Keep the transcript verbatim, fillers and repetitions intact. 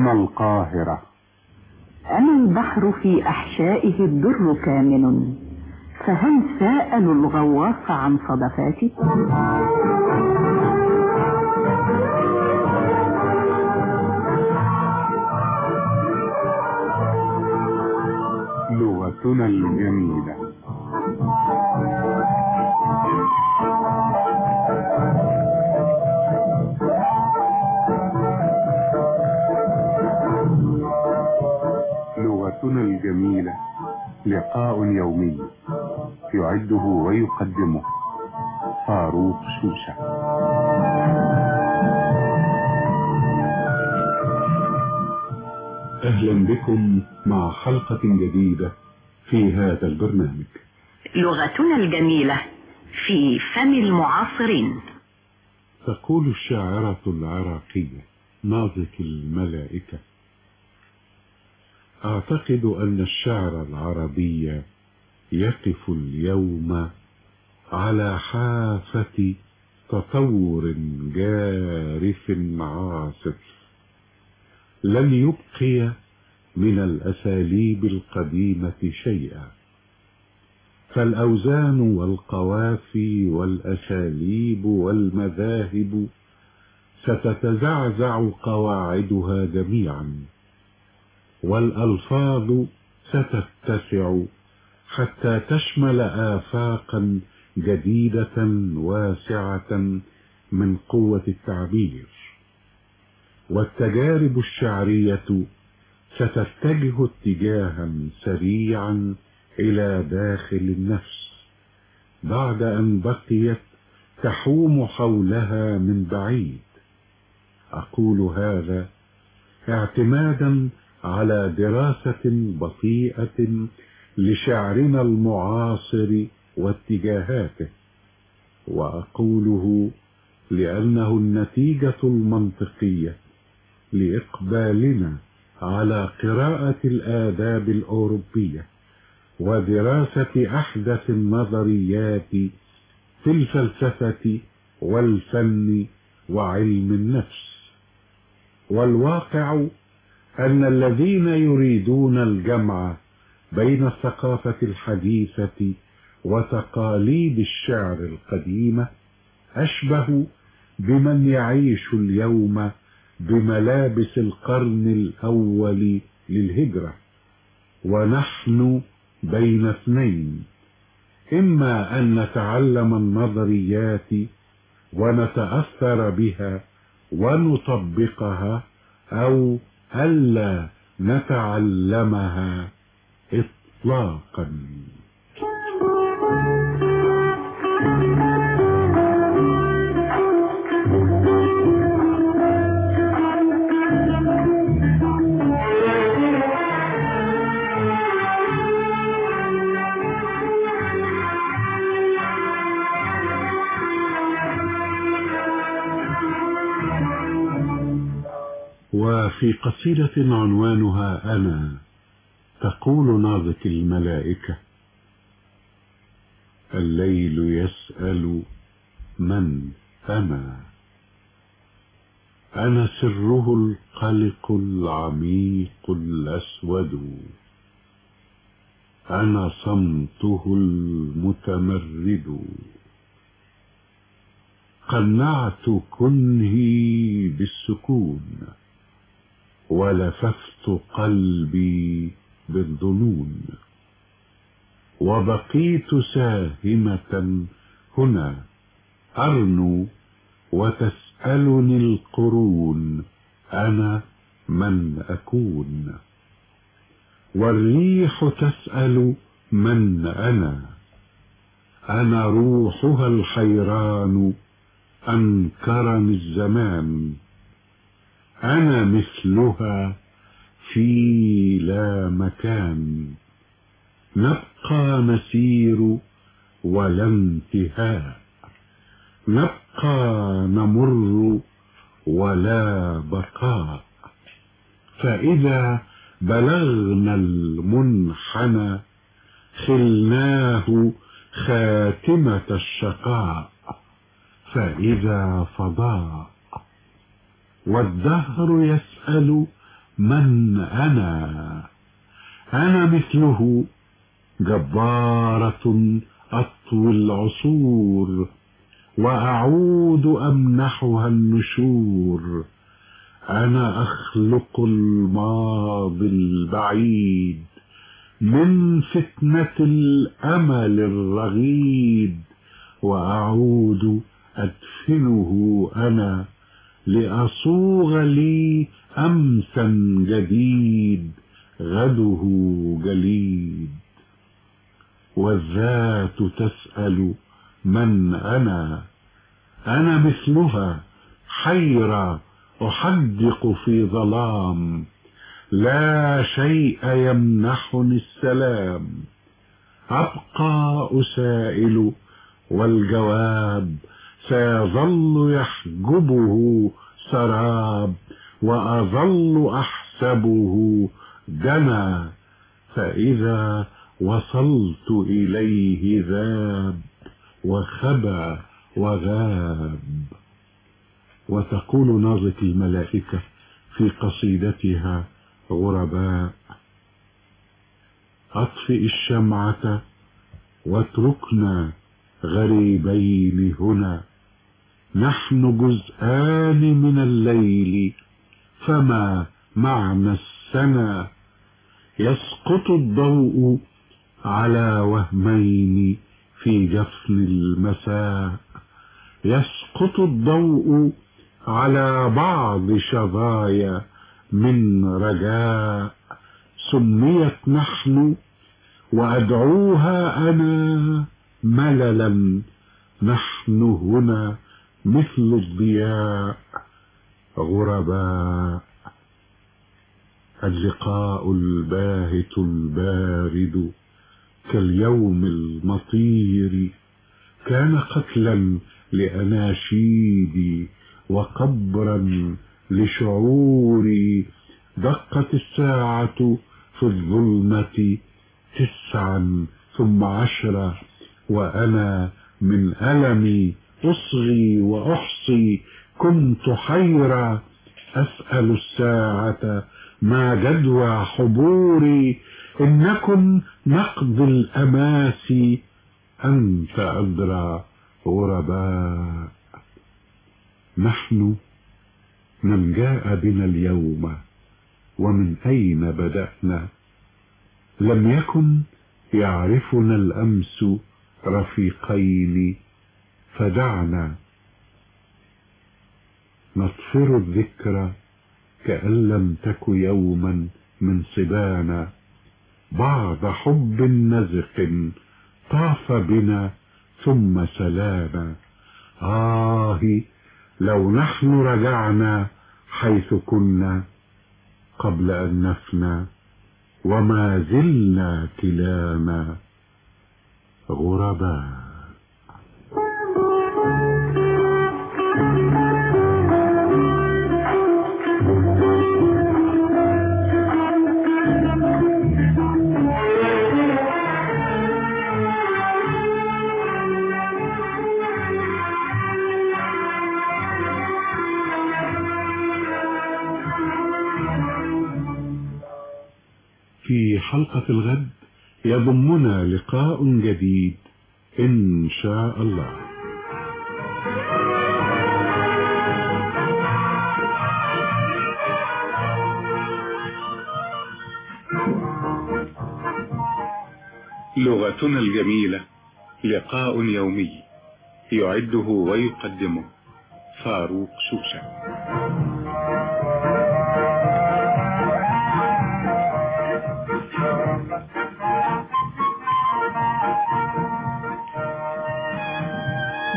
أنا القاهرة. أنا البحر في أحشائه الدر كامن، فهل سألوا الغواص عن صدفاتي؟ لغتنا الجميلة. لغتنا الجميلة لقاء يومي يعده ويقدمه فاروق شوشة. أهلا بكم مع حلقة جديدة في هذا البرنامج. لغتنا الجميلة في فم المعاصرين. تقول الشاعرة العراقية ناظك الملائكة: أعتقد أن الشعر العربي يقف اليوم على حافة تطور جارف عاصف، لن يبقي من الأساليب القديمة شيئا، فالأوزان والقوافي والأساليب والمذاهب ستتزعزع قواعدها جميعا، والألفاظ ستتسع حتى تشمل آفاقا جديدة واسعة من قوة التعبير، والتجارب الشعرية ستتجه اتجاها سريعا إلى داخل النفس بعد أن بقيت تحوم حولها من بعيد. أقول هذا اعتمادا على دراسة بطيئة لشعرنا المعاصر واتجاهاته، وأقوله لأنه النتيجة المنطقية لإقبالنا على قراءة الآداب الأوروبية ودراسة أحدث النظريات في الفلسفة والفن وعلم النفس. والواقع أن الذين يريدون الجمع بين الثقافة الحديثة وتقاليد الشعر القديمة أشبه بمن يعيش اليوم بملابس القرن الأول للهجرة، ونحن بين اثنين: إما أن نتعلم النظريات ونتأثر بها ونطبقها، أو ألا نتعلمها إطلاقا. وفي قصيدة عنوانها أنا تقول ناظك الملائكة: الليل يسأل من أنا، أنا سره القلق العميق الأسود، أنا صمته المتمرد، قنعت كنهي بالسكون ولففت قلبي بالظنون، وبقيت ساهمة هنا أرنو وتسألني القرون أنا من أكون، والريح تسأل من أنا، أنا روحها الحيران أنكرني الزمان، أنا مثلها في لا مكان، نبقى نسير ولا انتهاء، نبقى نمر ولا بقاء، فإذا بلغنا المنحنى خلناه خاتمة الشقاء، فإذا فضاء والدهر يسأل من أنا؟ أنا مثله، جبارة أطوي العصور وأعود أمنحها النشور. أنا أخلق الماضي البعيد من فتنة الأمل الرغيد، وأعود أدفنه أنا لأصوغ لي أمسا جديد غده جليد. والذات تسأل من أنا؟ أنا مثلها، حيرة أحدق في ظلام، لا شيء يمنحني السلام. أبقى أسائل والجواب سيظل يحجبه سراب، وأظل أحسبه دنا، فإذا وصلت إليه ذاب وخبى وغاب. وتقول ناظة الملائكة في قصيدتها غرباء: أطفئ الشمعة واتركنا غريبين هنا، نحن جزءان من الليل فما معنى السنة. يسقط الضوء على وهمين في جفن المساء، يسقط الضوء على بعض شظايا من رجاء. سميت نحن وأدعوها أنا مللا، نحن هنا مثل الضياء غرباء. اللقاء الباهت البارد كاليوم المطير كان قتلا لأناشيدي وقبرا لشعوري. دقت الساعة في الظلمة تسعا ثم عشرة، وأنا من ألمي أصغي وأحصي. كنت حيرة أسأل الساعة ما جدوى حضوري. إنكم نقض الأماسي، أنت أدرى غرباء. نحن من جاء بنا اليوم ومن أين بدأنا، لم يكن يعرفنا الأمس رفيقين، فدعنا نطفر الذكرى كأن لم تك يوما من صبانا. بعد حب نزق طاف بنا ثم سلانا. آه لو نحن رجعنا حيث كنا قبل أن نفنى، وما زلنا كلانا غرباء. في حلقة الغد يضمنا لقاء جديد إن شاء الله. لغتنا الجميلة، لقاء يومي يعده ويقدمه فاروق شوشة.